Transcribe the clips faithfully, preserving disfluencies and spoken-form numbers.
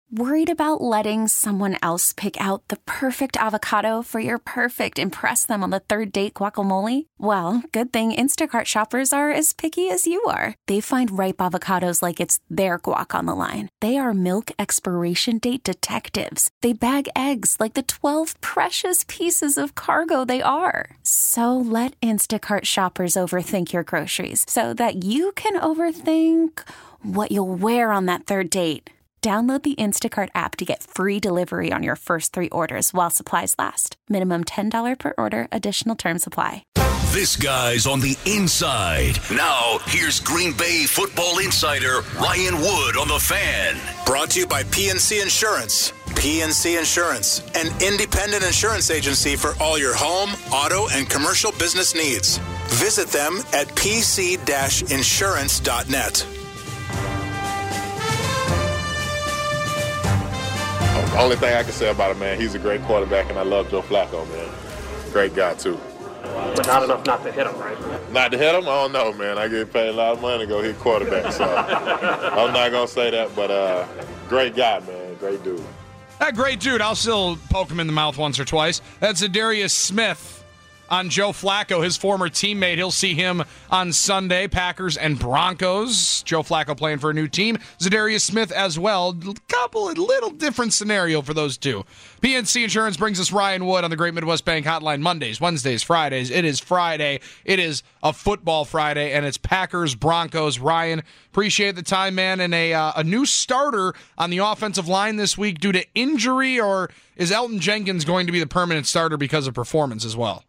Worried about letting someone else pick out the perfect avocado for your perfect impress them on the third date guacamole? Well, good thing Instacart shoppers are as picky as you are. They find ripe avocados like it's their guac on the line. They are milk expiration date detectives. They bag eggs like the twelve precious pieces of cargo they are. So let Instacart shoppers overthink your groceries so that you can overthink what you'll wear on that third date. Download the Instacart app to get free delivery on your first three orders while supplies last. Minimum ten dollars per order. Additional terms apply. This guy's on the inside. Now, here's Green Bay football insider Ryan Wood on The Fan. Brought to you by P N C Insurance. P N C Insurance, an independent insurance agency for all your home, auto, and commercial business needs. Visit them at p c dash insurance dot net. The only thing I can say about him, man, he's a great quarterback, and I love Joe Flacco, man. Great guy, too. But not enough not to hit him, right? Not to hit him? I don't know, man. I get paid a lot of money to go hit quarterback, so I'm not going to say that, but uh, great guy, man. Great dude. That great dude. I'll still poke him in the mouth once or twice. That's Zadarius Smith on Joe Flacco, his former teammate. He'll see him on Sunday, Packers and Broncos. Joe Flacco playing for a new team. Zadarius Smith as well. Couple, a little different scenario for those two. P N C Insurance brings us Ryan Wood on the Great Midwest Bank Hotline Mondays, Wednesdays, Fridays. It is Friday. It is a football Friday, and it's Packers, Broncos. Ryan, appreciate the time, man. And a, uh, a new starter on the offensive line this week due to injury, or is Elgton Jenkins going to be the permanent starter because of performance as well?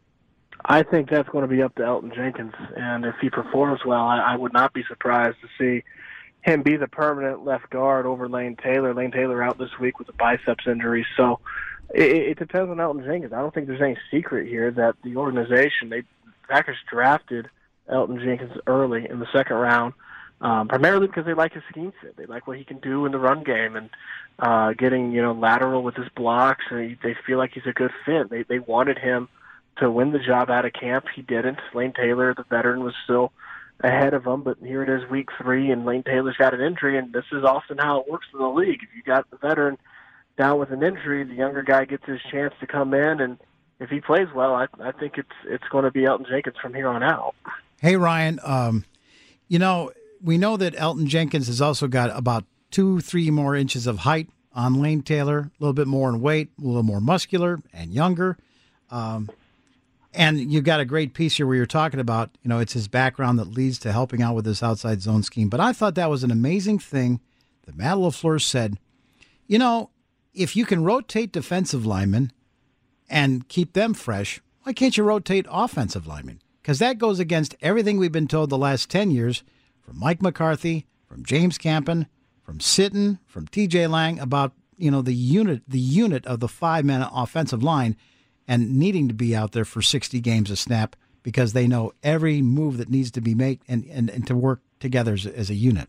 I think that's going to be up to Elgton Jenkins, and if he performs well, I, I would not be surprised to see him be the permanent left guard over Lane Taylor. Lane Taylor out this week with a biceps injury, so it, it depends on Elgton Jenkins. I don't think there's any secret here that the organization, they Packers drafted Elgton Jenkins early in the second round, um, primarily because they like his scheme fit. They like what he can do in the run game and uh, getting you know lateral with his blocks, and they feel like he's a good fit. They they wanted him to win the job out of camp. He didn't. Lane Taylor, the veteran, was still ahead of him, but here it is week three, and Lane Taylor's got an injury, and this is often how it works in the league. If you got the veteran down with an injury, the younger guy gets his chance to come in, and if he plays well, I, I think it's it's going to be Elgton Jenkins from here on out. Hey, Ryan, um, you know, we know that Elgton Jenkins has also got about two, three more inches of height on Lane Taylor, a little bit more in weight, a little more muscular and younger. Um And you've got a great piece here where you're talking about, you know, it's his background that leads to helping out with this outside zone scheme. But I thought that was an amazing thing that Matt LaFleur said. You know, if you can rotate defensive linemen and keep them fresh, why can't you rotate offensive linemen? Because that goes against everything we've been told the last ten years from Mike McCarthy, from James Campen, from Sitton, from T J Lang about, you know, the unit, the unit of the five-man offensive line and needing to be out there for sixty games a snap because they know every move that needs to be made and, and, and to work together as, as a unit.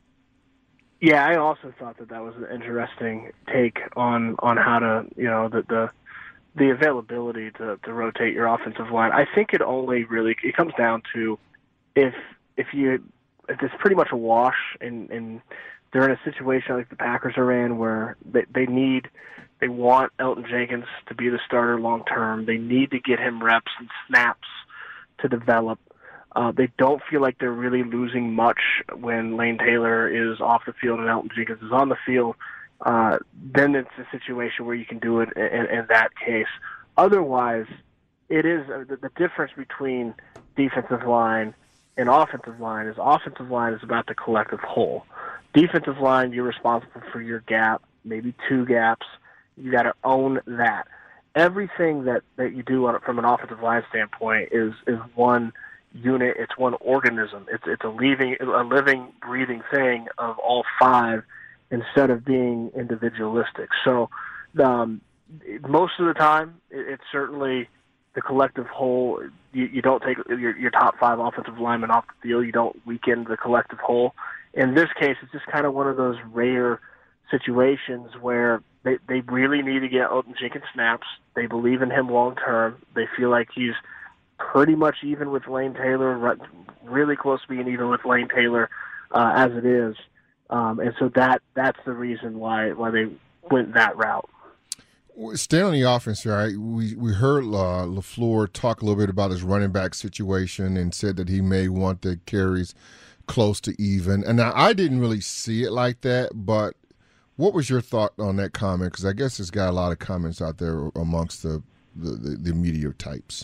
Yeah, I also thought that that was an interesting take on, on how to, you know, the the, the availability to, to rotate your offensive line. I think it only really it comes down to if if you if it's pretty much a wash and, and they're in a situation like the Packers are in where they, they need – They want Elgton Jenkins to be the starter long term. They need to get him reps and snaps to develop. Uh, they don't feel like they're really losing much when Lane Taylor is off the field and Elgton Jenkins is on the field. Uh, then it's a situation where you can do it in, in that case. Otherwise, it is uh, the, the difference between defensive line and offensive line is offensive line is about the collective whole. Defensive line, you're responsible for your gap, maybe two gaps. You got to own that. Everything that, that you do on, from an offensive line standpoint is is one unit. It's one organism. It's it's a living a living, breathing thing of all five instead of being individualistic. So um, most of the time, it, it's certainly the collective whole. You, you don't take your, your top five offensive linemen off the field. You don't weaken the collective whole. In this case, it's just kind of one of those rare situations where they, they really need to get Elgton Jenkins snaps. They believe in him long term. They feel like he's pretty much even with Lane Taylor, really close to being even with Lane Taylor uh, as it is. Um, and so that that's the reason why why they went that route. Stay on the offense, right? We we heard uh, LaFleur talk a little bit about his running back situation and said that he may want the carries close to even. And now I didn't really see it like that, but what was your thought on that comment? Because I guess it's got a lot of comments out there amongst the the, the, the media types.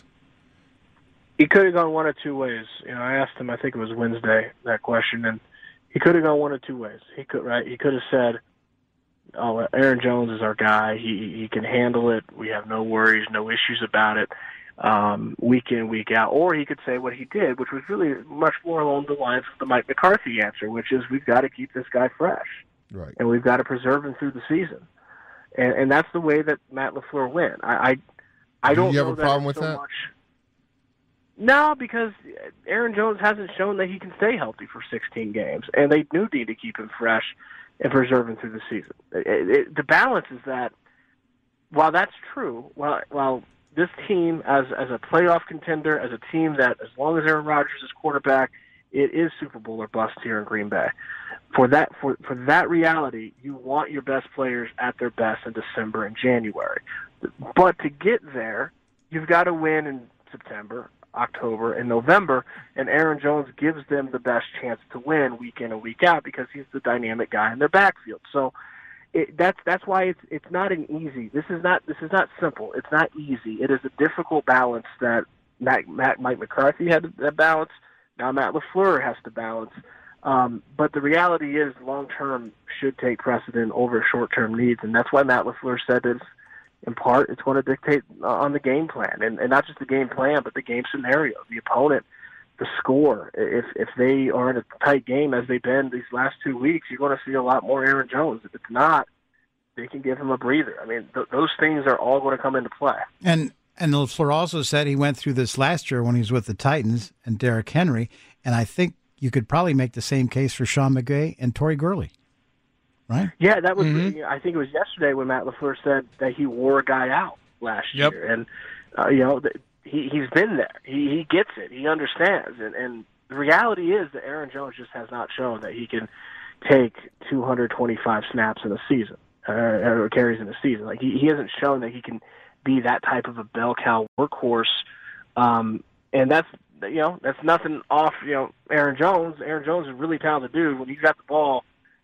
He could have gone one of two ways. You know, I asked him, I think it was Wednesday, that question, and he could have gone one of two ways. He could, right? He could have said, "Oh, Aaron Jones is our guy. He he can handle it. We have no worries, no issues about it, um, week in, week out." Or he could say what he did, which was really much more along the lines of the Mike McCarthy answer, which is we've got to keep this guy fresh, right? And we've got to preserve him through the season. And, and that's the way that Matt LaFleur went. I I, I don't. Do you have know a problem that with so that? Much. No, because Aaron Jones hasn't shown that he can stay healthy for sixteen games, and they do need to keep him fresh and preserve him through the season. It, it, the balance is that while that's true, while, while this team as as a playoff contender, as a team that as long as Aaron Rodgers is quarterback, it is Super Bowl or bust here in Green Bay. For that for, for that reality, you want your best players at their best in December and January. But to get there, you've got to win in September, October, and November, and Aaron Jones gives them the best chance to win week in and week out because he's the dynamic guy in their backfield. So it, that's that's why it's it's not an easy. This is not this is not simple. It's not easy. It is a difficult balance that Matt, Matt Mike McCarthy had to balance. Now Matt LaFleur has to balance. Um, but the reality is, long term should take precedent over short term needs, and that's why Matt LaFleur said this. In part, it's going to dictate on the game plan, and, and not just the game plan, but the game scenario, the opponent, the score. If if they are in a tight game, as they've been these last two weeks, you're going to see a lot more Aaron Jones. If it's not, they can give him a breather. I mean, th- those things are all going to come into play. And and LaFleur also said he went through this last year when he was with the Titans and Derrick Henry, and I think you could probably make the same case for Sean McVay and Tory Gurley. Right? Yeah, that was. Mm-hmm. I think it was yesterday when Matt LaFleur said that he wore a guy out last Yep. year, and uh, you know he he's been there. He he gets it. He understands, and and the reality is that Aaron Jones just has not shown that he can take two hundred twenty-five snaps in a season uh, or carries in a season. Like he he hasn't shown that he can be that type of a bell cow workhorse, um, and that's you know that's nothing off you know Aaron Jones. Aaron Jones is a really talented dude. When he's got the ball,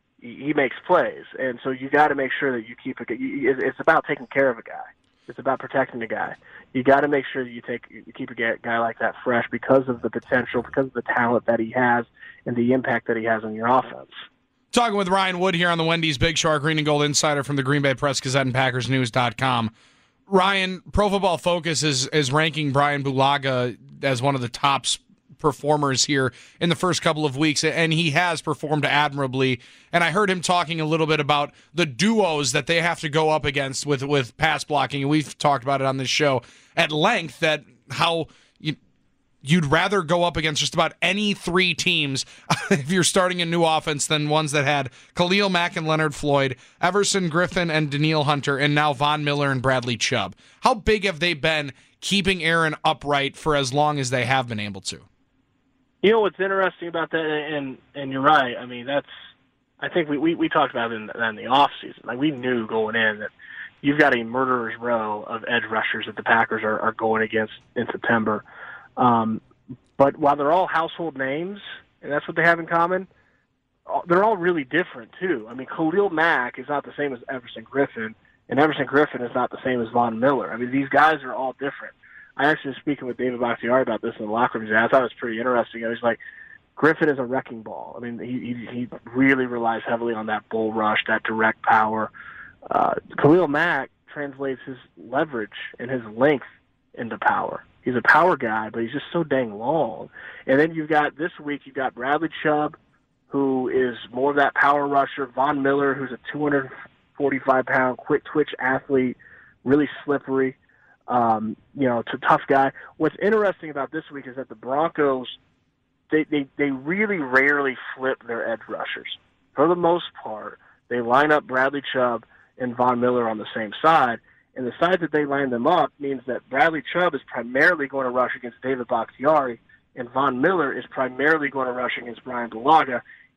he makes plays, and so you got to make sure that you keep a. It's about taking care of a guy. It's about protecting the guy. You got to make sure that you take you keep a guy like that fresh because of the potential, because of the talent that he has, and the impact that he has on your offense. Talking with Ryan Wood here on the Wendy's Big Shark Green and Gold Insider from the Green Bay Press Gazette and Packers News dot com. Ryan, Pro Football Focus is is ranking Brian Bulaga as one of the top performers here in the first couple of weeks, and he has performed admirably. And I heard him talking a little bit about the duos that they have to go up against with with pass blocking, and we've talked about it on this show at length, that how you, you'd rather go up against just about any three teams if you're starting a new offense than ones that had Khalil Mack and Leonard Floyd, Everson Griffin and Danielle Hunter, and now Von Miller and Bradley Chubb. How big have they been keeping Aaron upright for as long as they have been able to? You know what's interesting about that, and and you're right. I mean, that's I think we, we, we talked about it in the, in the off season. Like we knew going in that you've got a murderer's row of edge rushers that the Packers are, are going against in September. Um, but while they're all household names, and that's what they have in common, they're all really different too. I mean, Khalil Mack is not the same as Everson Griffin, and Everson Griffin is not the same as Von Miller. I mean, these guys are all different. I actually was speaking with David Bakhtiari about this in the locker room today. I thought it was pretty interesting. I was like, Griffin is a wrecking ball. I mean, he he, he really relies heavily on that bull rush, that direct power. Uh, Khalil Mack translates his leverage and his length into power. He's a power guy, but he's just so dang long. And then you've got, this week, you've got Bradley Chubb, who is more of that power rusher. Von Miller, who's a two hundred forty-five pound quick twitch athlete, really slippery. Um, you know, it's a tough guy. What's interesting about this week is that the Broncos, they, they, they really rarely flip their edge rushers. For the most part, they line up Bradley Chubb and Von Miller on the same side, and the side that they line them up means that Bradley Chubb is primarily going to rush against David Bakhtiari, and Von Miller is primarily going to rush against Brian Bulaga,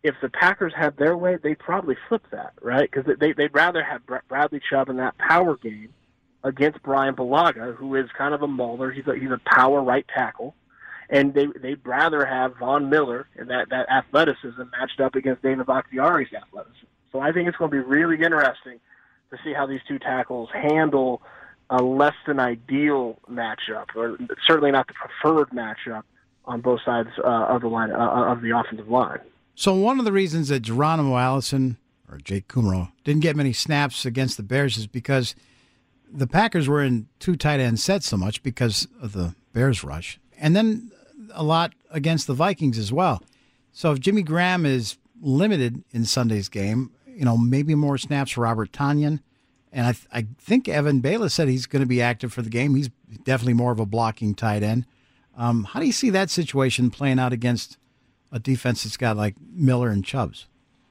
if the Packers had their way, they'd probably flip that, right? Because they, they'd rather have Bradley Chubb in that power game against Brian Bulaga, who is kind of a mauler. He's a, he's a power right tackle. And they, they'd rather have Von Miller and that, that athleticism matched up against David Bakhtiari's athleticism. So I think it's going to be really interesting to see how these two tackles handle a less than ideal matchup, or certainly not the preferred matchup on both sides uh, of the line uh, of the offensive line. So one of the reasons that Geronimo Allison or Jake Kumerow didn't get many snaps against the Bears is because the Packers were in two tight end sets so much because of the Bears rush, and then a lot against the Vikings as well. So if Jimmy Graham is limited in Sunday's game, you know, maybe more snaps for Robert Tonyan. And I, th- I think Evan Bayless said he's going to be active for the game. He's definitely more of a blocking tight end. Um, how do you see that situation playing out against a defense that's got like Miller and Chubbs?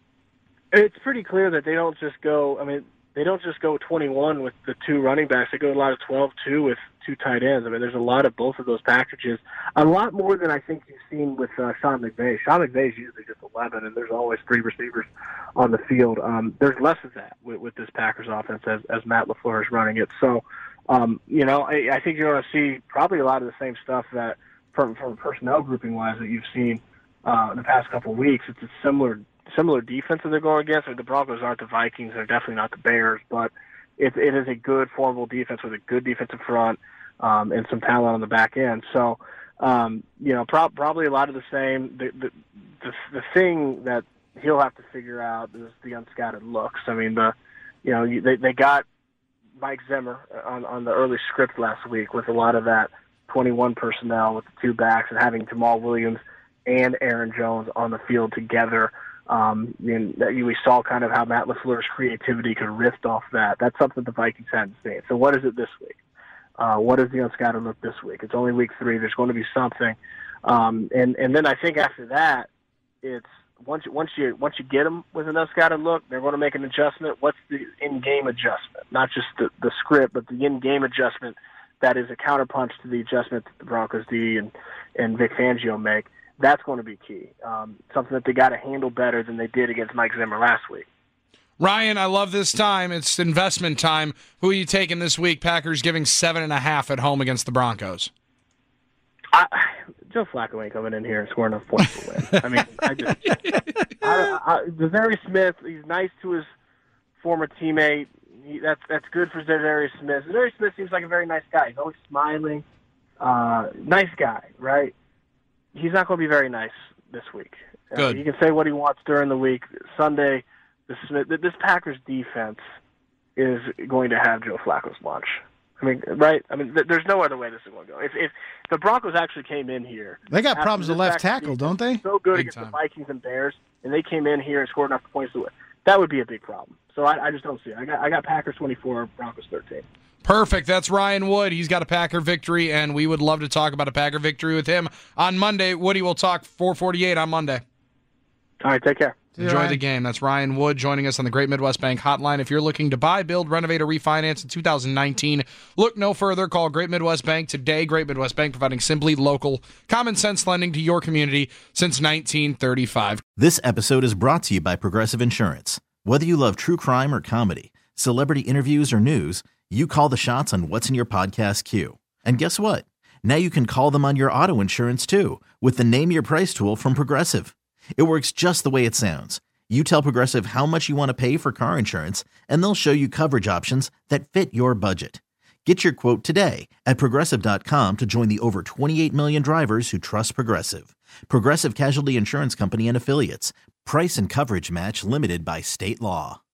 It's pretty clear that they don't just go, I mean, they don't just go twenty-one with the two running backs. They go a lot of twelve two with two tight ends. I mean, there's a lot of both of those packages. A lot more than I think you've seen with uh, Sean McVay. Sean McVay is usually just eleven, and there's always three receivers on the field. Um, there's less of that with, with this Packers offense as, as Matt LaFleur is running it. So, um, you know, I, I think you're going to see probably a lot of the same stuff that from, from personnel grouping-wise that you've seen uh, in the past couple of weeks. It's a similar similar defense that they're going against. The Broncos aren't the Vikings. They're definitely not the Bears, but it, it is a good, formidable defense with a good defensive front um, and some talent on the back end. So, um, you know, pro- probably a lot of the same. The, the, the, the thing that he'll have to figure out is the unscattered looks. I mean, the you know, they, they got Mike Zimmer on, on the early script last week with a lot of that twenty-one personnel with the two backs and having Jamal Williams and Aaron Jones on the field together. Um, and we saw kind of how Matt LaFleur's creativity could riff off that. That's something the Vikings hadn't seen. So what is it this week? Uh, what is the unscattered look this week? It's only week three. There's going to be something. Um, and, and then I think after that, it's once, once you once you get them with an unscattered look, they're going to make an adjustment. What's the in-game adjustment? Not just the, the script, but the in-game adjustment that is a counterpunch to the adjustment that the Broncos D and, and Vic Fangio make. That's going to be key. Um, something that they got to handle better than they did against Mike Zimmer last week. Ryan, I love this time. It's investment time. Who are you taking this week? Packers giving seven and a half at home against the Broncos. I, Joe Flacco ain't coming in here and scoring enough points to win. I mean, I just, I, I, Zadarius Smith, he's nice to his former teammate. He, that's that's good for Zadarius Smith. Zadarius Smith seems like a very nice guy. He's always smiling. Uh, nice guy, right? He's not going to be very nice this week. Uh, he can say what he wants during the week. Sunday, the Smith, this Packers defense is going to have Joe Flacco's lunch. I mean, right? I mean, th- there's no other way this is going to go. If, if the Broncos actually came in here, they got problems with left tackle, don't they? So good Big against time. the Vikings and Bears, and they came in here and scored enough points to win. That would be a big problem. So I, I just don't see it. I got I got Packers twenty-four, Broncos thirteen. Perfect. That's Ryan Wood. He's got a Packer victory, and we would love to talk about a Packer victory with him on Monday. Woody will talk four forty-eight on Monday. All right, take care. Enjoy the game. That's Ryan Wood joining us on the Great Midwest Bank Hotline. If you're looking to buy, build, renovate, or refinance in two thousand nineteen, look no further. Call Great Midwest Bank today. Great Midwest Bank, providing simply local, common sense lending to your community since nineteen thirty-five. This episode is brought to you by Progressive Insurance. Whether you love true crime or comedy, celebrity interviews or news, you call the shots on what's in your podcast queue. And guess what? Now you can call them on your auto insurance too with the Name Your Price tool from Progressive. It works just the way it sounds. You tell Progressive how much you want to pay for car insurance, and they'll show you coverage options that fit your budget. Get your quote today at Progressive dot com to join the over twenty-eight million drivers who trust Progressive. Progressive Casualty Insurance Company and Affiliates. Price and coverage match limited by state law.